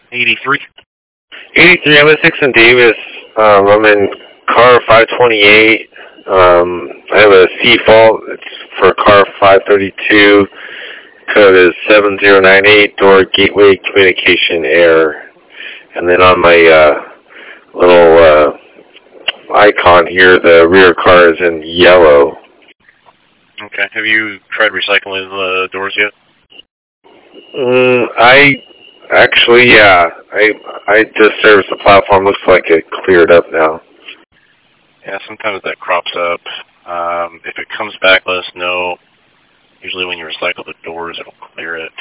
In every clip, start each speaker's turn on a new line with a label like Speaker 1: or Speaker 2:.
Speaker 1: 83.
Speaker 2: 83, I'm at 6 in Davis. I'm in car 528. I have a C fault. It's for car 532. Code is 7098, door gateway communication error. And then on my little icon here, the rear car is in yellow.
Speaker 1: Okay. Have you tried recycling the doors yet?
Speaker 2: Yeah. I just serviced the platform. Looks like it cleared up now.
Speaker 1: Yeah, sometimes that crops up. If it comes back, let us know. Usually when you recycle the doors, it'll clear it.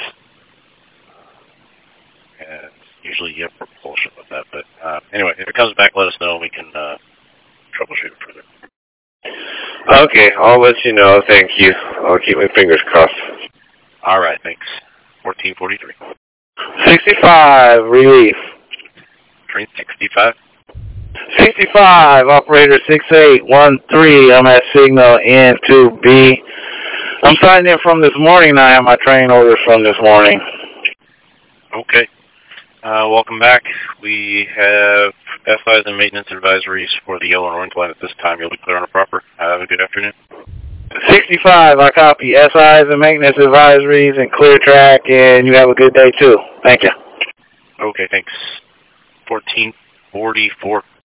Speaker 1: And usually you have propulsion with that. But anyway, if it comes back, let us know and we can troubleshoot it further.
Speaker 2: Okay, I'll let you know. Thank you. I'll keep my fingers crossed.
Speaker 1: All right, thanks. 1443.
Speaker 2: 65, relief.
Speaker 1: Train 65.
Speaker 3: 65, operator 6813. I'm at signal N2B. I'm signing in from this morning. I have my train orders from this morning.
Speaker 1: Okay. Welcome back. We have SIs and maintenance advisories for the yellow and orange line at this time. You'll be clear on a proper. Have a good afternoon.
Speaker 3: 65, I copy. SIs and maintenance advisories and clear track, and you have a good day too. Thank you.
Speaker 1: Okay, thanks. 1444.